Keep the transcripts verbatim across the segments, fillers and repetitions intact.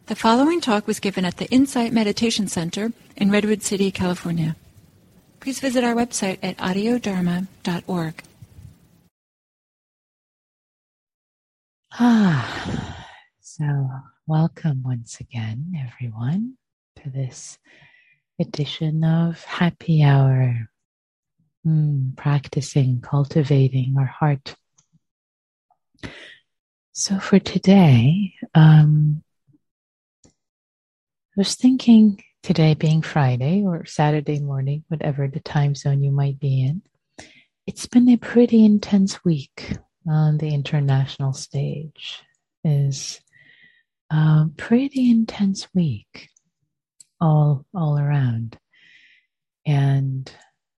The following talk was given at the Insight Meditation Center in Redwood City, California. Please visit our website at audio dharma dot org. Ah, so welcome once again, everyone, to this edition of Happy Hour, mm, practicing, cultivating our heart. So for today, um, I was thinking today being Friday or Saturday morning, whatever the time zone you might be in, it's been a pretty intense week on the international stage. Is a pretty intense week all all around. And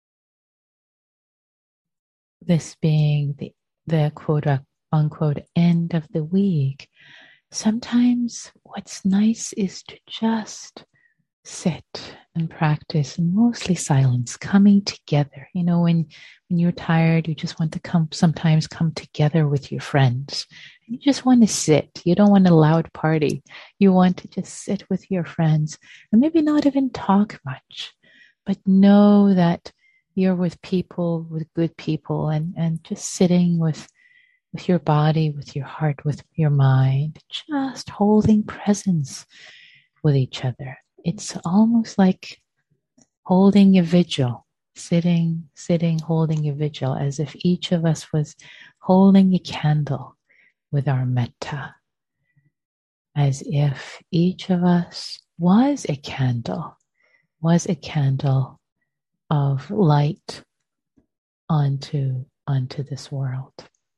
this being the, the quote unquote end of the week, sometimes what's nice is to just sit and practice, and mostly silence, coming together. You know, when when you're tired, you just want to come sometimes come together with your friends. And you just want to sit. You don't want a loud party. You want to just sit with your friends and maybe not even talk much, but know that you're with people, with good people, and, and just sitting with with your body, with your heart, with your mind, just holding presence with each other. It's almost like holding a vigil, sitting, sitting, holding a vigil, as if each of us was holding a candle with our metta, as if each of us was a candle, was a candle of light onto, onto this world.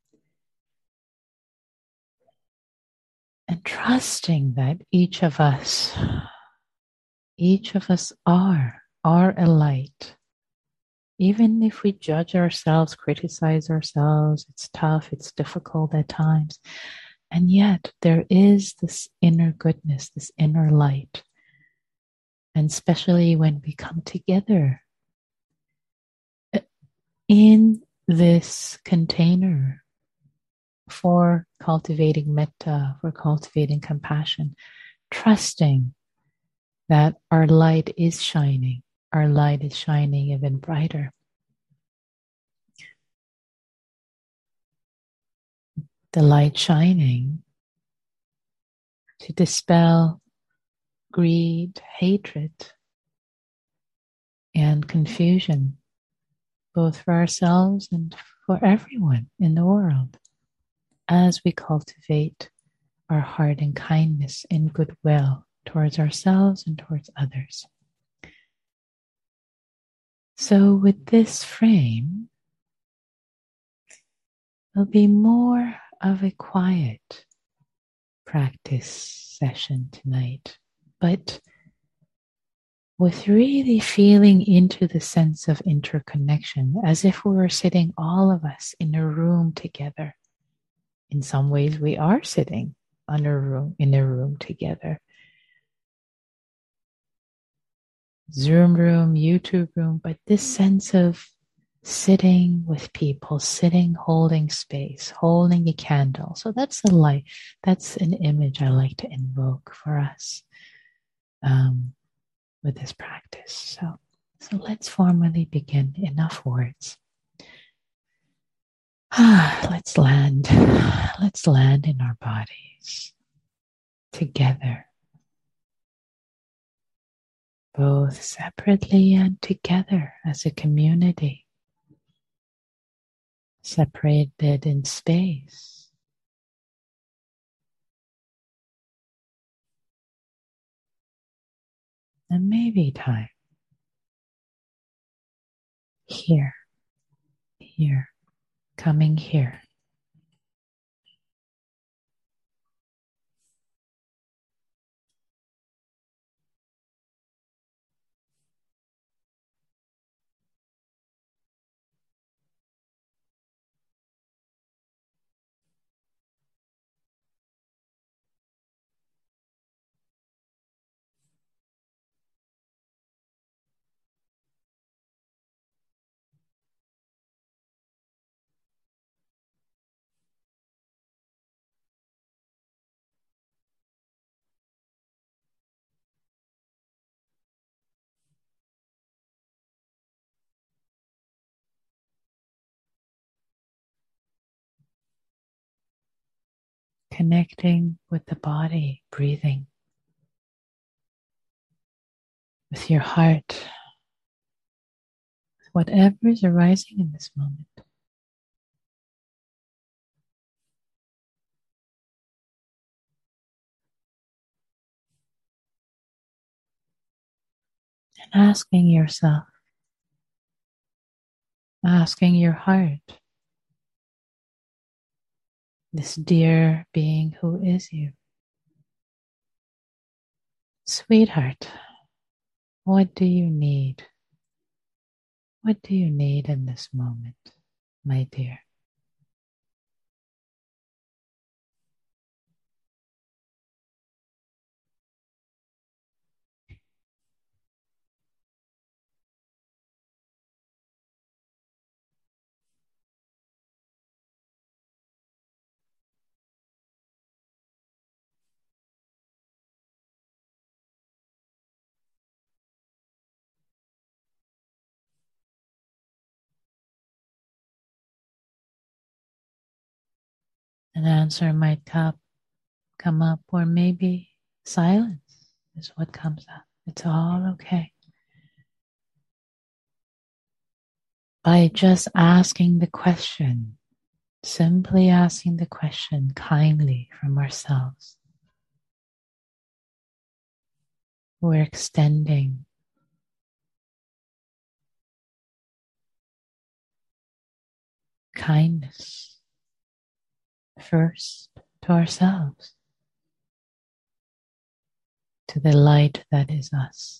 And trusting that each of us Each of us are, are a light. Even if we judge ourselves, criticize ourselves, it's tough, it's difficult at times. And yet there is this inner goodness, this inner light. And especially when we come together in this container for cultivating metta, for cultivating compassion, trusting that our light is shining. Our light is shining even brighter. The light shining to dispel greed, hatred, and confusion, both for ourselves and for everyone in the world, as we cultivate our heart in kindness and goodwill towards ourselves and towards others. So with this frame, it'll be more of a quiet practice session tonight, but with really feeling into the sense of interconnection, as if we were sitting, all of us, in a room together. In some ways, we are sitting on a room, in a room together. Zoom room, YouTube room, but this sense of sitting with people, sitting, holding space, holding a candle. So that's a light. That's an image I like to invoke for us um, with this practice. So, so let's formally begin. Enough words. Ah, let's land. Let's land in our bodies together, both separately and together as a community, separated in space. And maybe time. Here, here, coming here. connecting with the body, breathing, with your heart, whatever is arising in this moment. And asking yourself, asking your heart, this dear being who is you, sweetheart, what do you need? What do you need in this moment, my dear? An answer might come, come up, or maybe silence is what comes up. It's all okay. By just asking the question, simply asking the question kindly from ourselves, we're extending kindness first to ourselves, to the light that is us.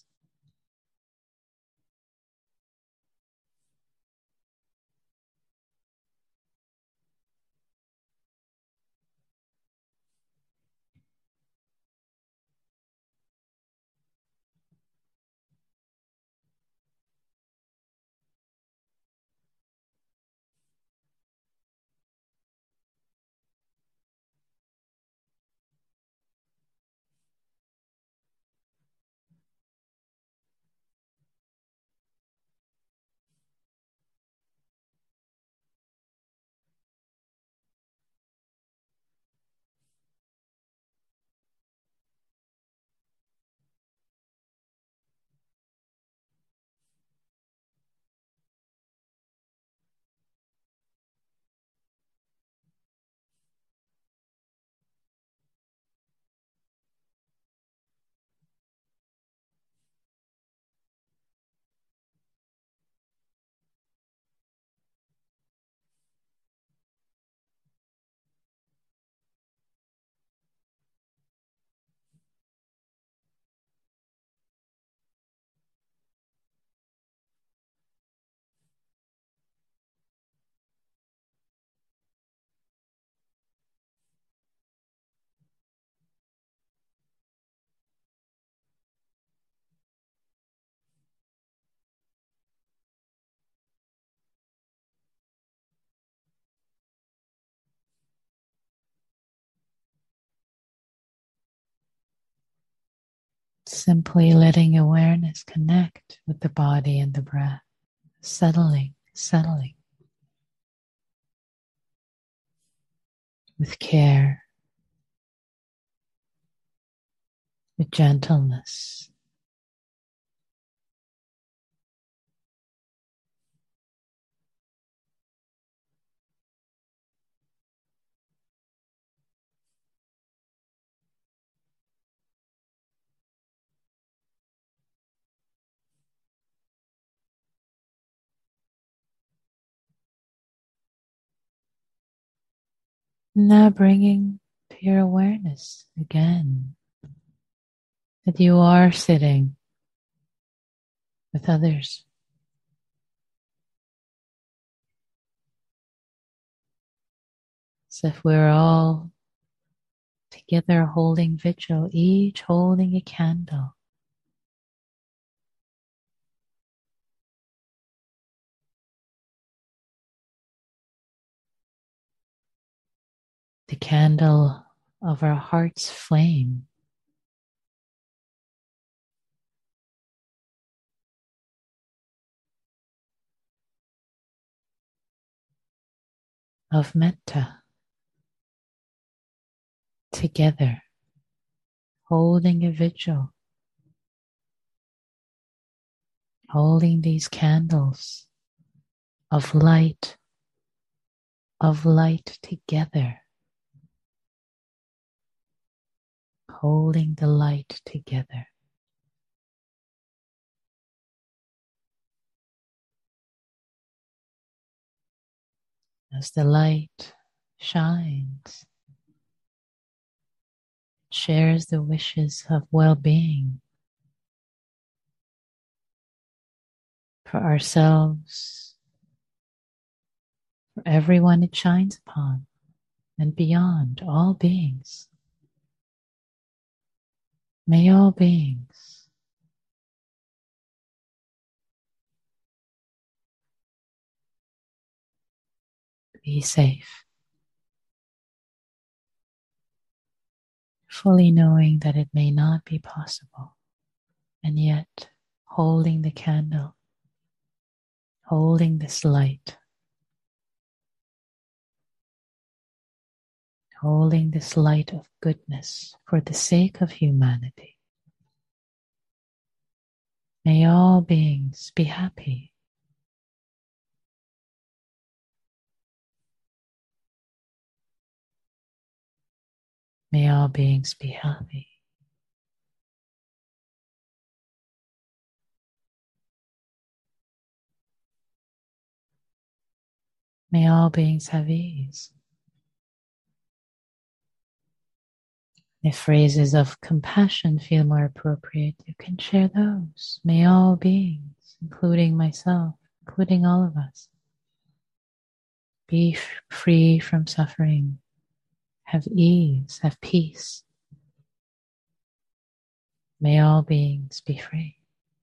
Simply letting awareness connect with the body and the breath, settling, settling with care, with gentleness. Now bringing to your awareness again that you are sitting with others. As if we're all together holding vigil, each holding a candle. The candle of our heart's flame. Of metta. together, holding a vigil, holding these candles of light, of light together, holding the light together. As the light shines, it shares the wishes of well-being for ourselves, for everyone it shines upon, and beyond all beings. May all beings be safe, fully knowing that it may not be possible, and yet holding the candle, holding this light, holding this light of goodness for the sake of humanity. May all beings be happy. May all beings be happy. May all beings have ease. If phrases of compassion feel more appropriate, you can share those. May all beings, including myself, including all of us, be f- free from suffering, have ease, have peace. May all beings be free.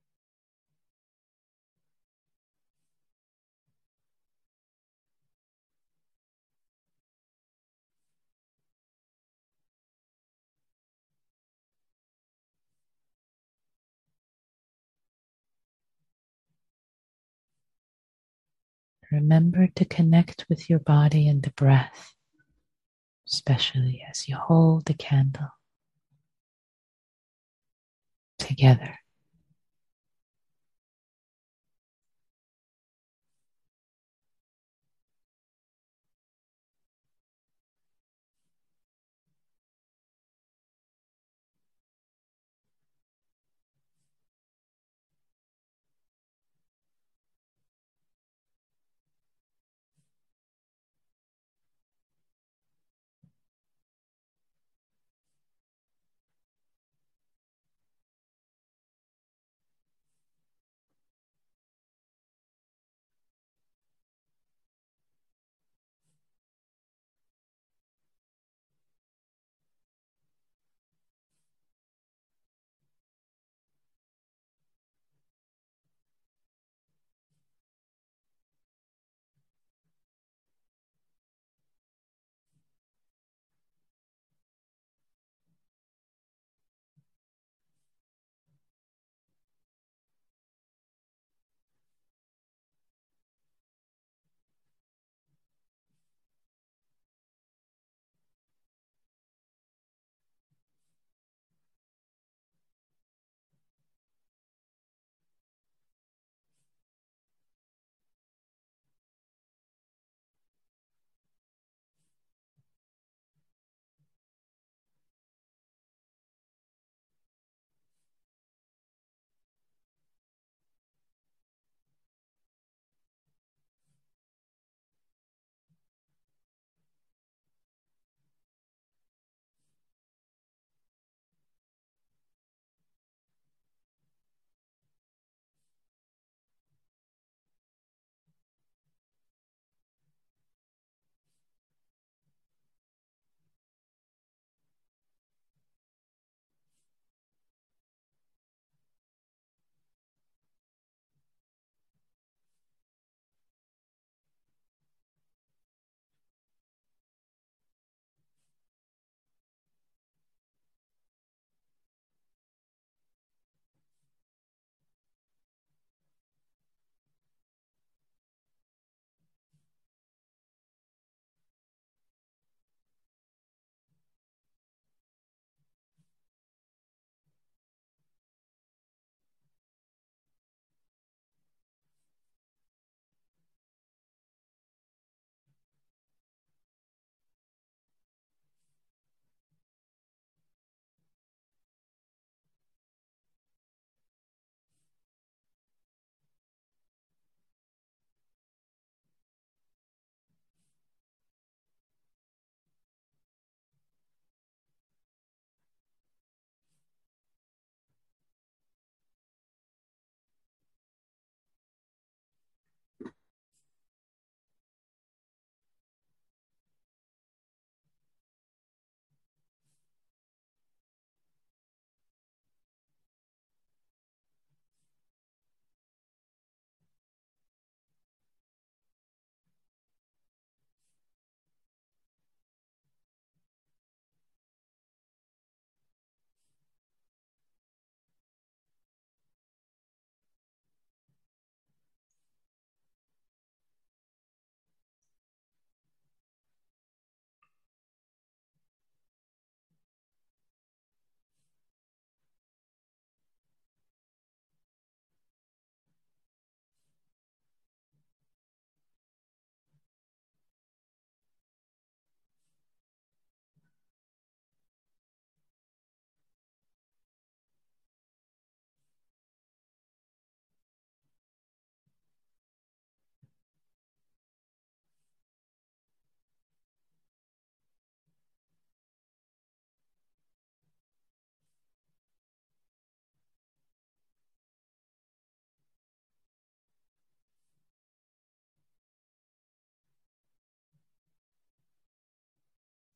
Remember to connect with your body and the breath, especially as you hold the candle together.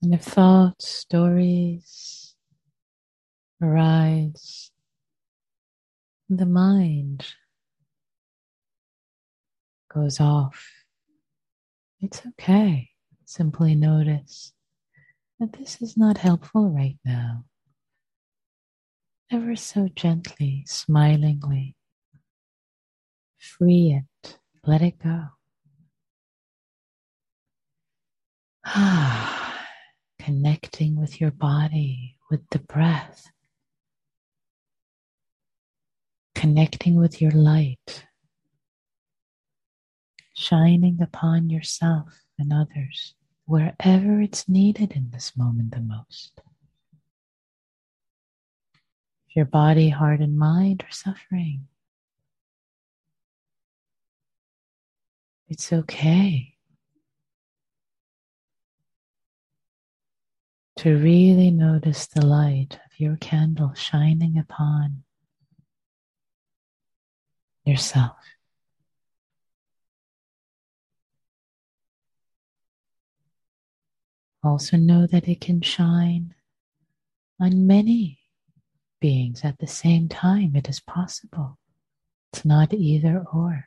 And if thoughts, stories arise, the mind goes off. It's okay. Simply notice that this is not helpful right now. Ever so gently, smilingly, free it, let it go. Ah, connecting with your body, with the breath, connecting with your light, shining upon yourself and others wherever it's needed in this moment the most. If your body, heart, and mind are suffering, it's okay to really notice the light of your candle shining upon yourself. Also know that it can shine on many beings at the same time. It is possible. It's not either or.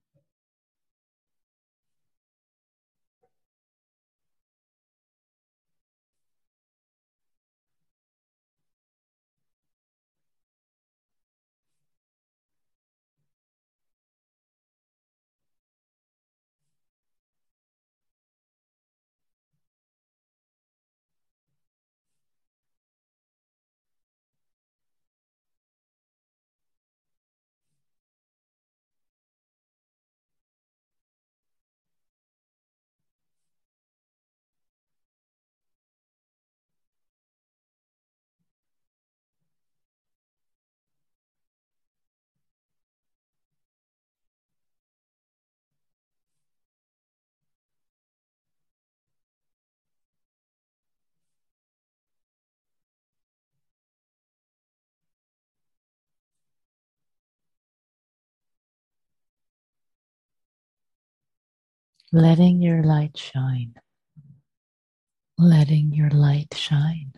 Letting your light shine. Letting your light shine.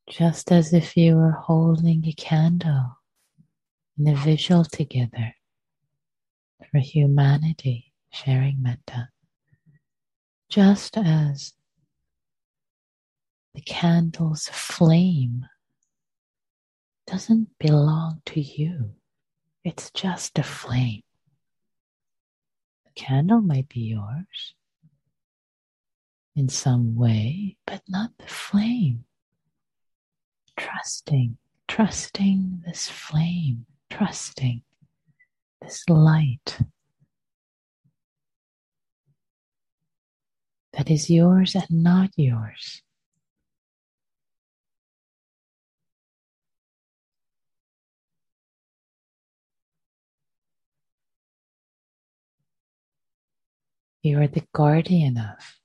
just as if you were holding a candle in a visual together for humanity, sharing metta, just as the candle's flame doesn't belong to you. It's just a flame. The candle might be yours in some way, but not the flame. Trusting, trusting this flame, trusting this light that is yours and not yours. You are the guardian of.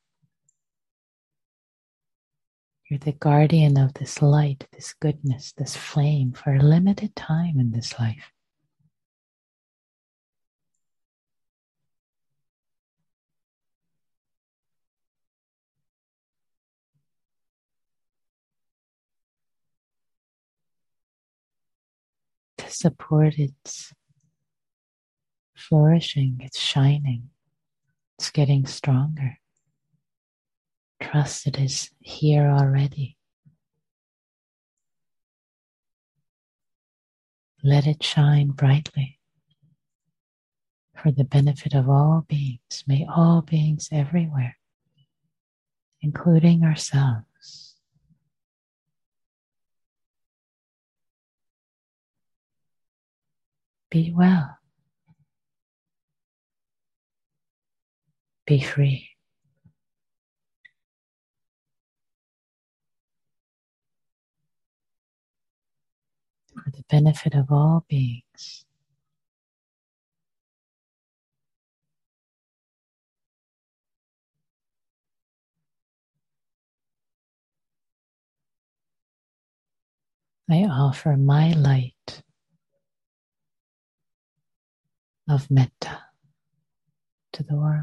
You're the guardian of this light, this goodness, this flame for a limited time in this life. To support its flourishing, its shining, it's getting stronger. Trust it is here already. Let it shine brightly for the benefit of all beings. May all beings everywhere, including ourselves, be well, be free. For the benefit of all beings. I offer my light of metta to the world.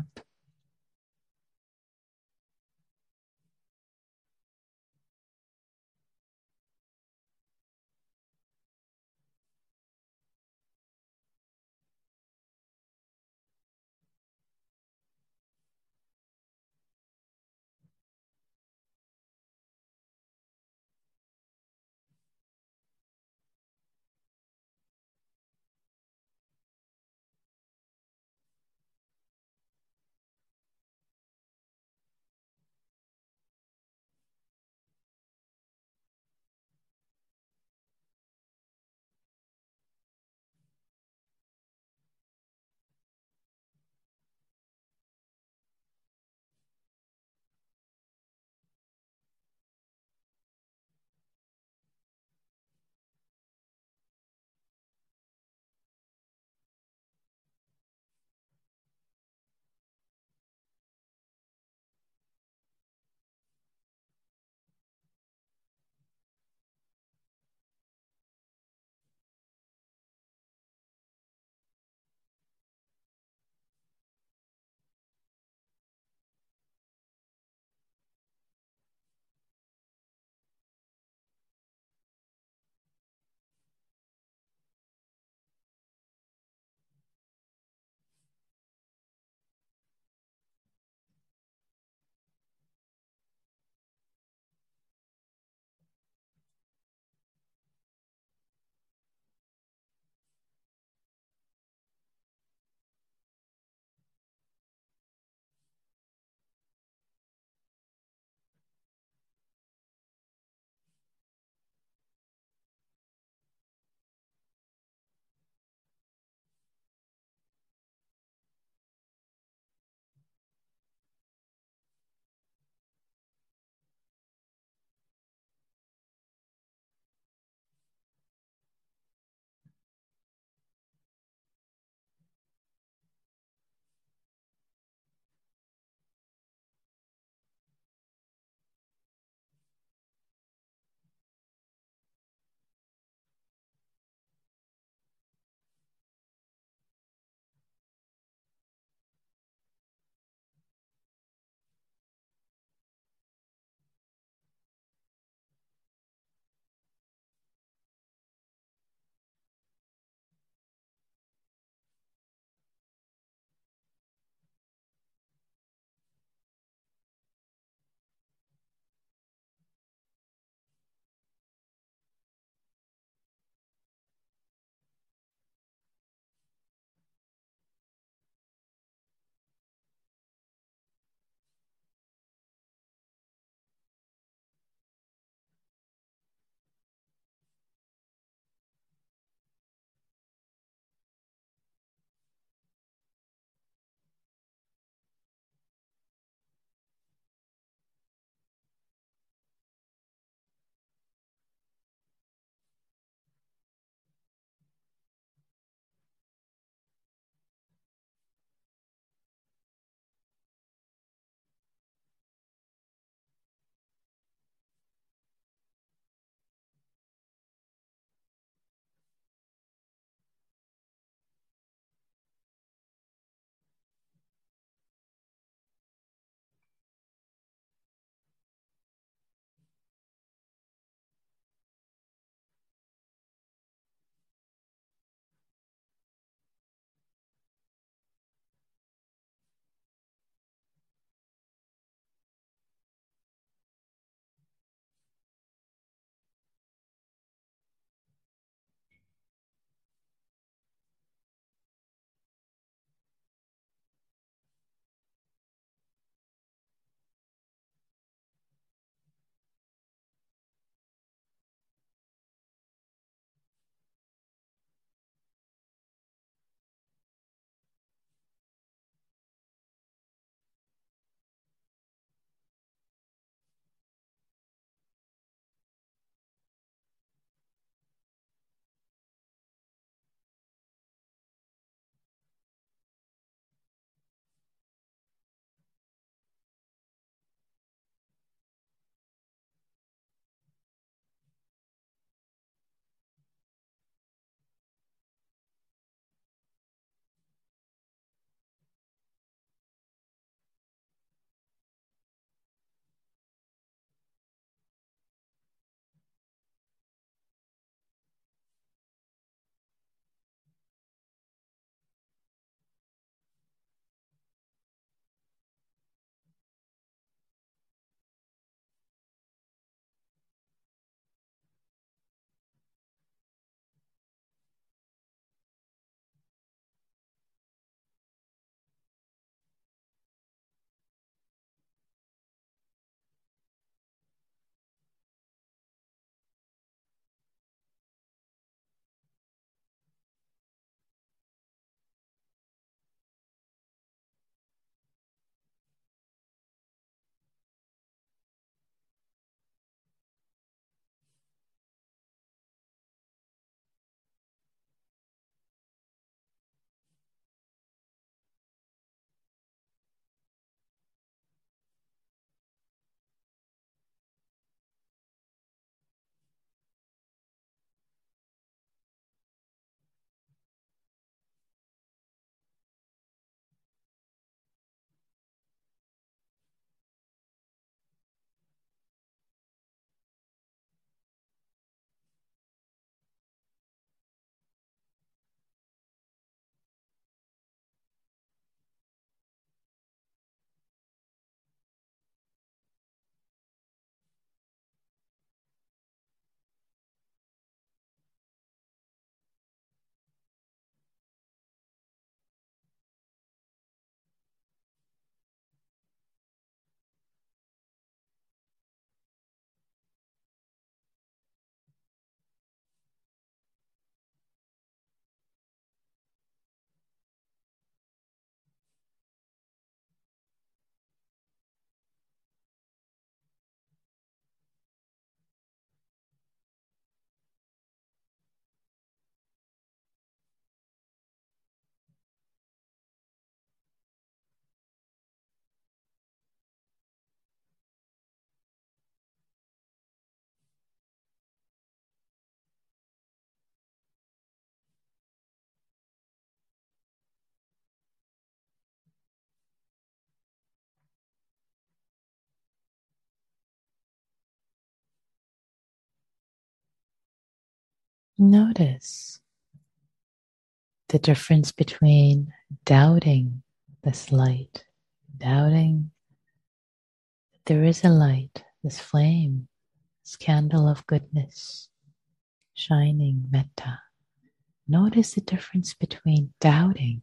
Notice the difference between doubting this light, doubting that there is a light, this flame, this candle of goodness, shining metta. Notice the difference between doubting,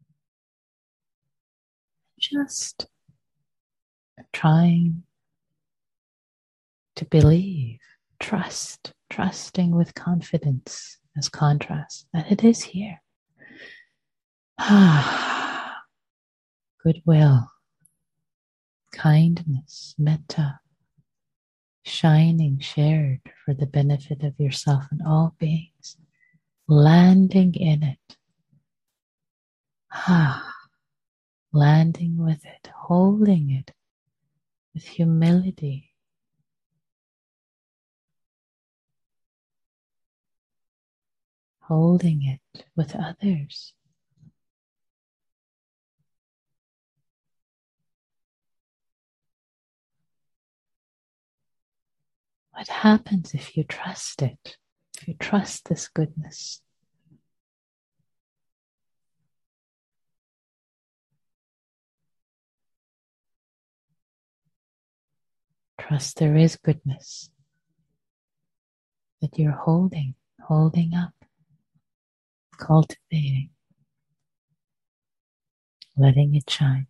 just trying to believe, trust, trusting with confidence as contrast that it is here. Ah, goodwill, kindness, metta, shining, shared for the benefit of yourself and all beings, landing in it. Ah, landing with it, holding it with humility. Holding it with others. What happens if you trust it? If you trust this goodness? Trust there is goodness that you're holding, holding up, cultivating, letting it shine.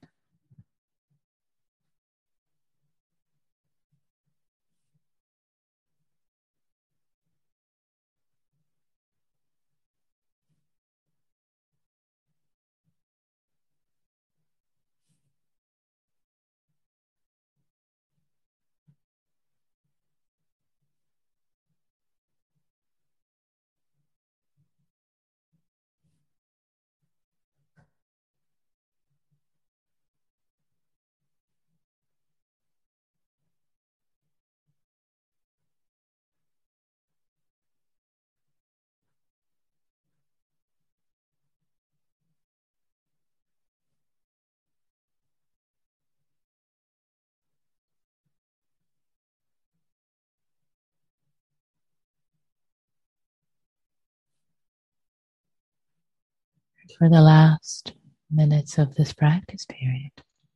For the last minutes of this practice period,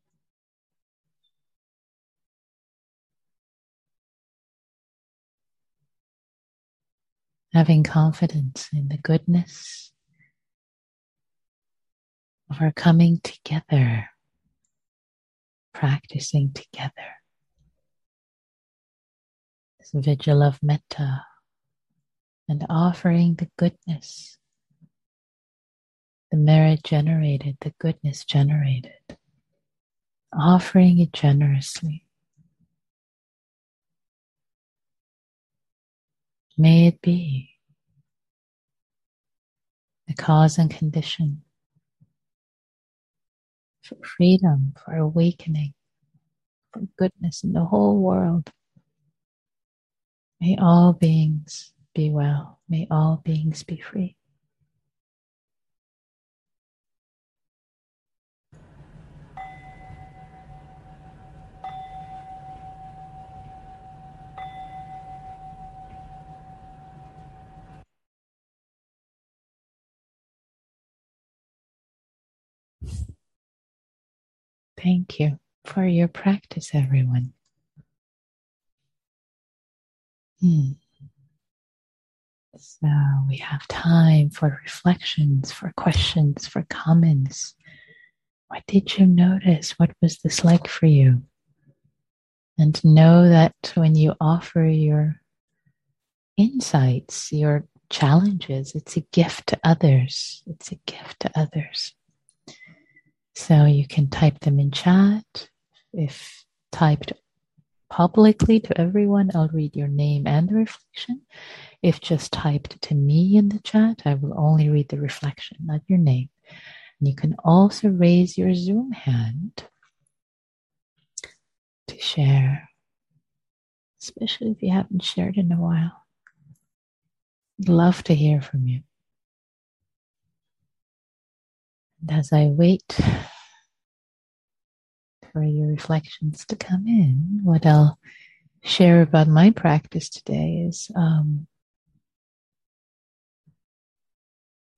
having confidence in the goodness of our coming together, practicing together. This vigil of metta and offering the goodness, the merit generated, the goodness generated, offering it generously. May it be the cause and condition for freedom, for awakening, for goodness in the whole world. May all beings be well. May all beings be free. Thank you for your practice, everyone. Hmm. So we have time for reflections, for questions, for comments. What did you notice? What was this like for you? And know that when you offer your insights, your challenges, it's a gift to others. It's a gift to others. So you can type them in chat. If typed publicly to everyone, I'll read your name and the reflection. If just typed to me in the chat, I will only read the reflection, not your name. And you can also raise your Zoom hand to share, especially if you haven't shared in a while. I'd love to hear from you. And as I wait for your reflections to come in, what I'll share about my practice today is um,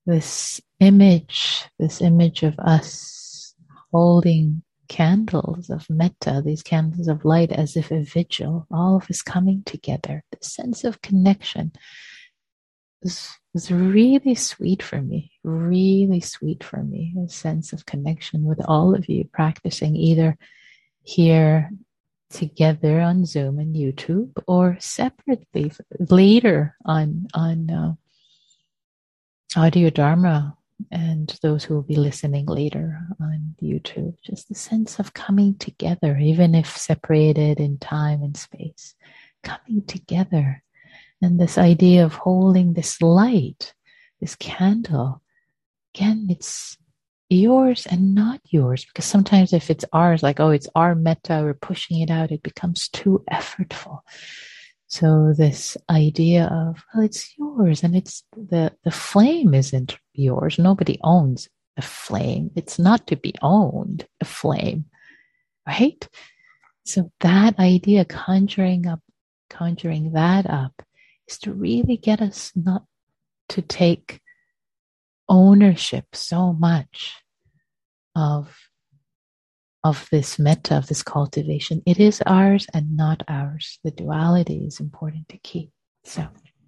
this image, this image of us holding candles of metta, these candles of light, as if a vigil, all of us coming together. The sense of connection was, was really sweet for me, really sweet for me. A sense of connection with all of you practicing either here together on Zoom and YouTube, or separately later on on uh, Audio Dharma, and those who will be listening later on YouTube. Just the sense of coming together, even if separated in time and space, coming together. And this idea of holding this light, this candle, again, it's yours and not yours, because sometimes if it's ours, like, oh, it's our metta, we're pushing it out, it becomes too effortful. So this idea of, well, it's yours, and it's the the flame isn't yours. Nobody owns a flame. It's not to be owned, a flame, right? So that idea, conjuring up, conjuring that up, is to really get us not to take ownership so much of, of this metta, of this cultivation. It is ours and not ours. The duality is important to keep. So,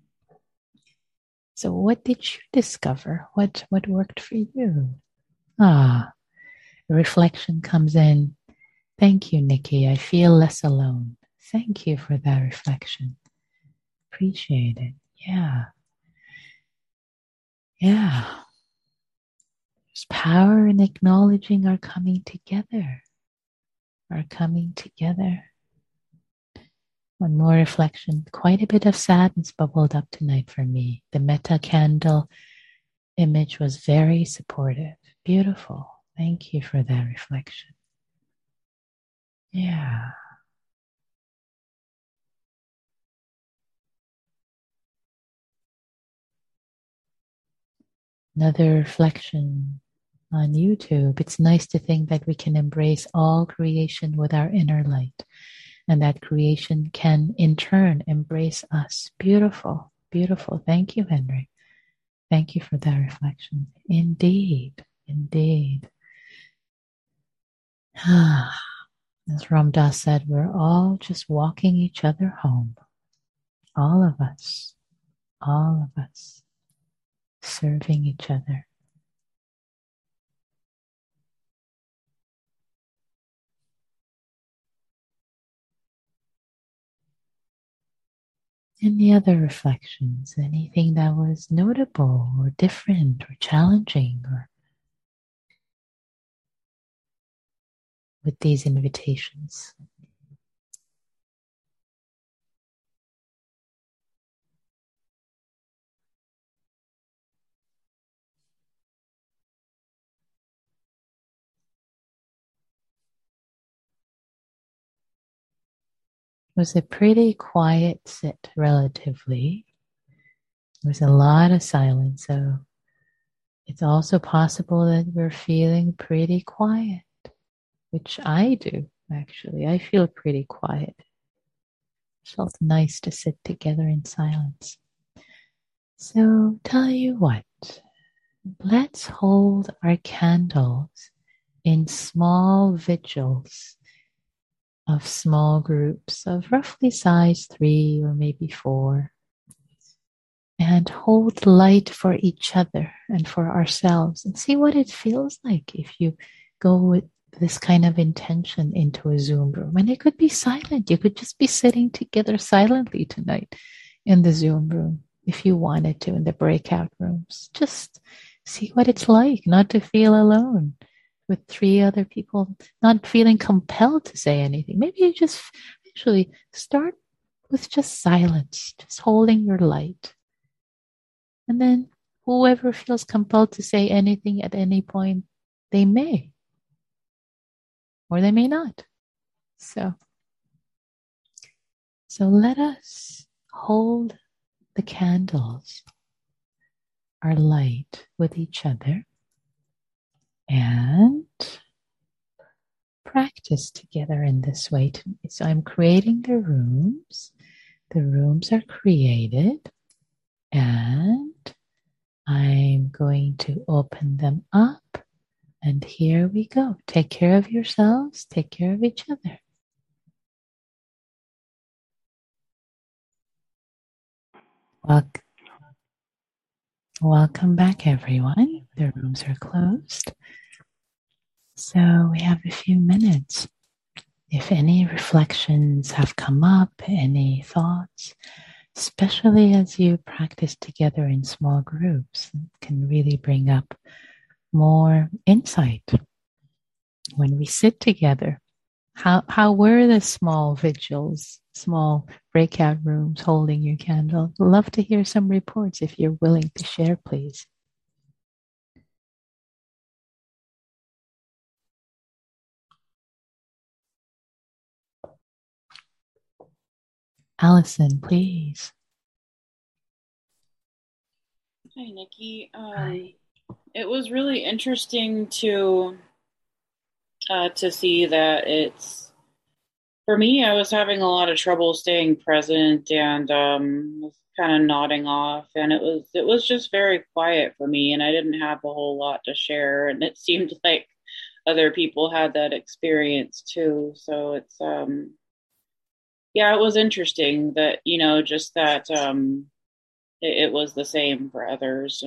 so what did you discover? What, what worked for you? Ah, the reflection comes in. Thank you, Nikki. I feel less alone. Thank you for that reflection. Appreciate it. Yeah. Yeah. There's power in acknowledging our coming together. Our coming together. One more reflection. Quite a bit of sadness bubbled up tonight for me. The metta candle image was very supportive. Beautiful. Thank you for that reflection. Yeah. Another reflection on YouTube. It's nice to think that we can embrace all creation with our inner light, and that creation can in turn embrace us. Beautiful, beautiful. Thank you, Henry. Thank you for that reflection. Indeed, indeed. As Ram Dass said, we're all just walking each other home. All of us, all of us, serving each other. Any other reflections? Anything that was notable or different or challenging or with these invitations? It was a pretty quiet sit, relatively. There was a lot of silence, so it's also possible that we're feeling pretty quiet, which I do, actually. I feel pretty quiet. It felt nice to sit together in silence. So, tell you what, let's hold our candles in small vigils of small groups of roughly size three or maybe four, and hold light for each other and for ourselves, and see what it feels like if you go with this kind of intention into a Zoom room. And it could be silent. You could just be sitting together silently tonight in the Zoom room if you wanted to, in the breakout rooms. Just see what it's like not to feel alone with three other people, not feeling compelled to say anything. Maybe you just actually start with just silence, just holding your light. And then whoever feels compelled to say anything at any point, they may. Or they may not. So, so let us hold the candles, our light, with each other, and practice together in this way. So I'm creating the rooms. The rooms are created, and I'm going to open them up. And here we go. Take care of yourselves. Take care of each other. Welcome. Welcome back, everyone. The rooms are closed. So we have a few minutes. If any reflections have come up, any thoughts, especially as you practice together in small groups, it can really bring up more insight. When we sit together, how how were the small vigils, small breakout rooms holding your candle? Love to hear some reports if you're willing to share, please. Allison, please. Hi, Nikki. Um, Hi. It was really interesting to uh, to see that it's, for me, I was having a lot of trouble staying present and um, was kind of nodding off, and it was it was just very quiet for me, and I didn't have a whole lot to share, and it seemed like other people had that experience too. So it's um yeah, it was interesting that, you know, just that um it, it was the same for others.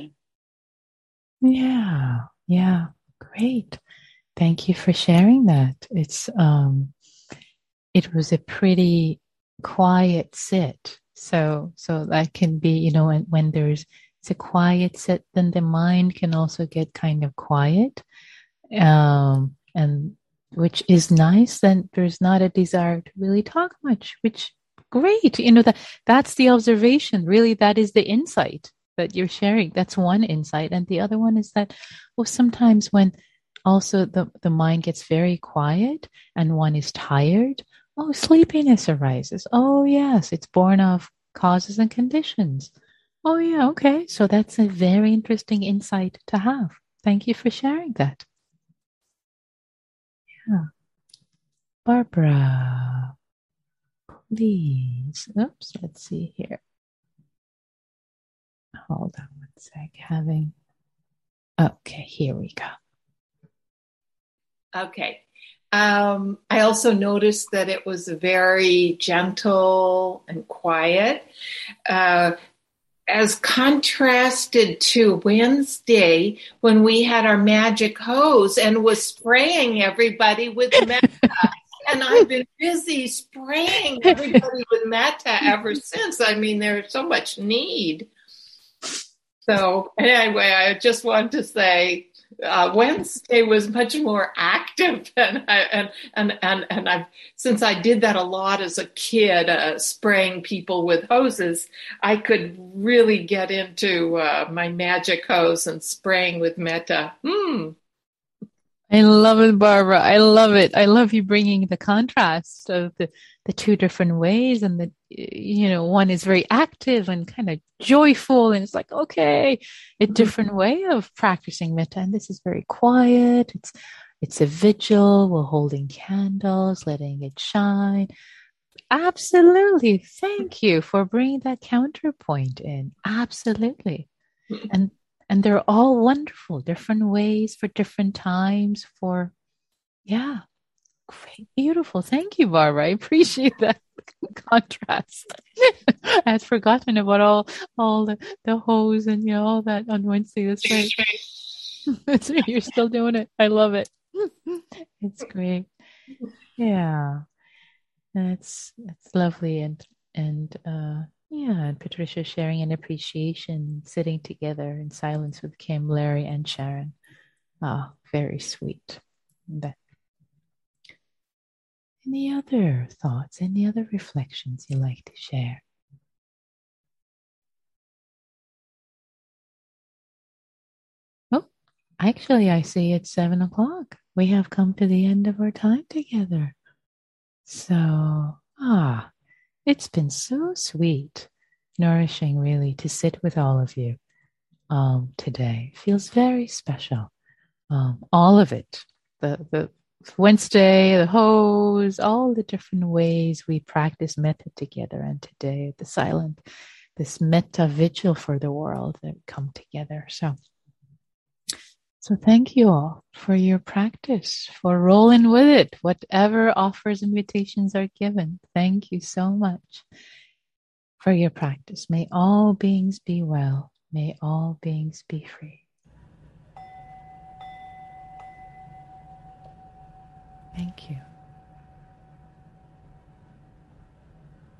Yeah, yeah, great. Thank you for sharing that. It's um it was a pretty quiet sit. So so that can be, you know, when, when there's it's a quiet sit, then the mind can also get kind of quiet. Um and which is nice, then there's not a desire to really talk much, which great. You know, that that's the observation. Really, that is the insight that you're sharing. That's one insight. And the other one is that, well, sometimes when also the, the mind gets very quiet and one is tired, oh, sleepiness arises. Oh, yes, it's born of causes and conditions. Oh, yeah, okay. So that's a very interesting insight to have. Thank you for sharing that. Yeah. Barbara, please. Oops, let's see here. Hold on one sec. Having. Okay, here we go. Okay. Um, I also noticed that it was very gentle and quiet. Uh, as contrasted to Wednesday when we had our magic hose and was spraying everybody with metta. And I've been busy spraying everybody with metta ever since. I mean, there's so much need. So anyway, I just wanted to say uh, Wednesday was much more active, and I, and and and and I've since I did that a lot as a kid, uh, spraying people with hoses, I could really get into uh, my magic hose and spraying with metta. Hmm. I love it, Barbara. I love it. I love you bringing the contrast of the, the two different ways, and the, you know, one is very active and kind of joyful, and it's like, okay, a different way of practicing metta. And this is very quiet. It's, it's a vigil. We're holding candles, letting it shine. Absolutely. Thank you for bringing that counterpoint in. Absolutely. And And they're all wonderful, different ways for different times for, yeah, great, beautiful. Thank you, Barbara. I appreciate that contrast. I'd forgotten about all, all the, the hose and, you know, all that on Wednesday. That's right. So you're still doing it. I love it. It's great. Yeah. That's, that's lovely. And, and, uh, yeah, and Patricia sharing an appreciation, sitting together in silence with Kim, Larry, and Sharon. Ah, oh, very sweet. That. Any other thoughts, any other reflections you like to share? Oh, actually, I see it's seven o'clock. We have come to the end of our time together. So, ah, it's been so sweet, nourishing, really, to sit with all of you um, today. Feels very special. Um, all of it, the the Wednesday, the hose, all the different ways we practice metta together, and today the silent, this metta vigil for the world that come together. So So thank you all for your practice, for rolling with it, whatever offers, invitations are given. Thank you so much for your practice. May all beings be well. May all beings be free. Thank you.